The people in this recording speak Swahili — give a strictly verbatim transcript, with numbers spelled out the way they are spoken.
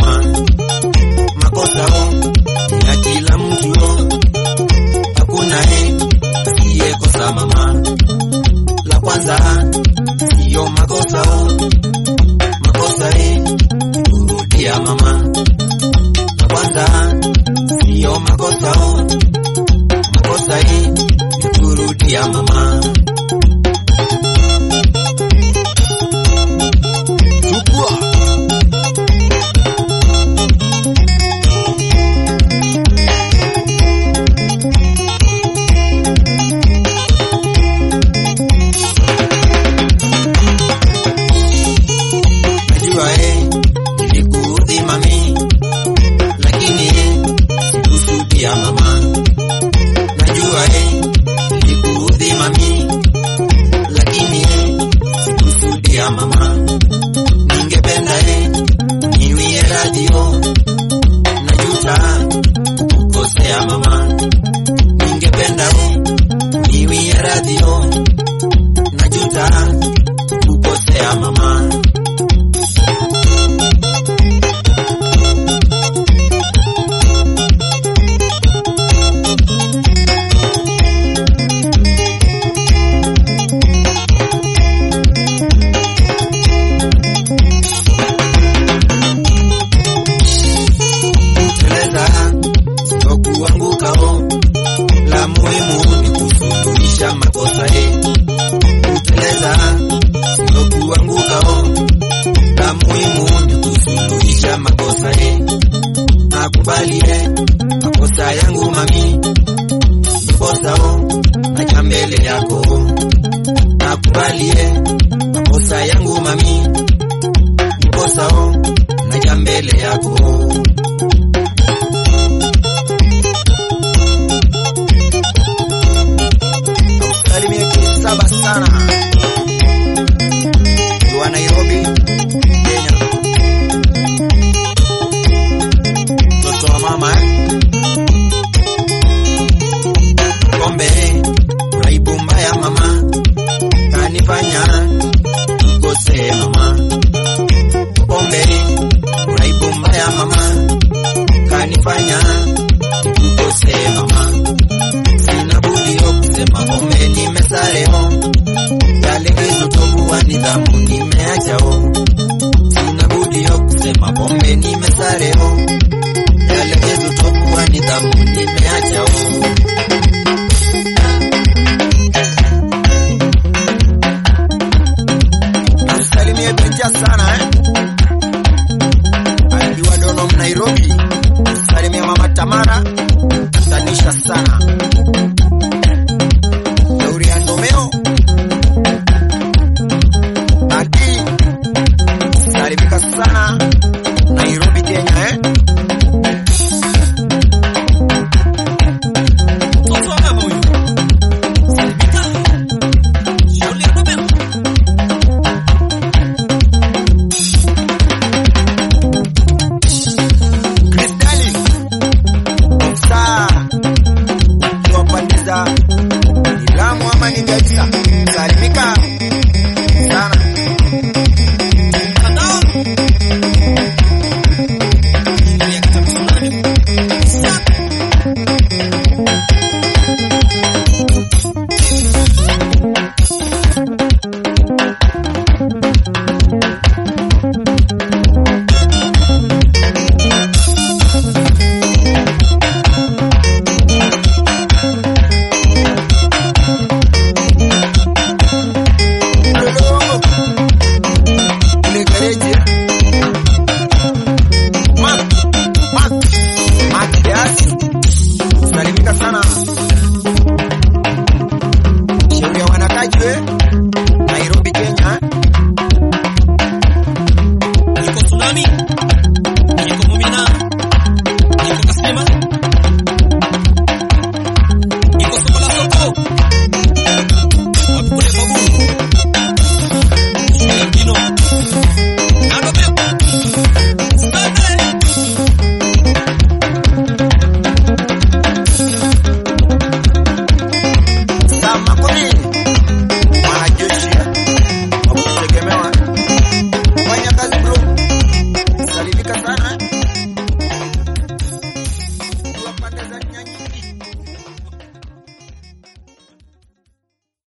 mama. Makosa o ya kila mtu o, hakuna he asiyekosa mama. La kwanza siyo makosa o, makosa he kurudia mama. La kwanza siyo makosa o, makosa he kurudia mama. Mama, najua eh nikuudhi mami, lakini eh sikusudia mama. Ningependa eh niwie radio, najuta kukosea mama. Ningependa eh niwie radio, najuta kukosea mama. La muhimu ni kusuluhisha makosa ye. Kuteleza sio kuanguka o, la muhimu ni kusuluhisha makosa ye. Nakubali ye makosa yangu mami, niposa o naja mbele yako. Nakubali ye makosa yangu mami, niposa o naja mbele yako. Saba sana wa Nairobi, Kenya. Toto wa mama eh? Pombe uraibu mbaya mama, kanifanya nikose mama. Pombe uraibu mbaya mama, kanifanya nikose mama. Sina budi kusema pombe nimesareo, yale kitu wa nidhamu nimeacha o. Sina budi kusema pombe nimesareo, yale kitu wa nidhamu nimeacha o. Nasalimia Benja sana eh, aliwa dono Nairobi.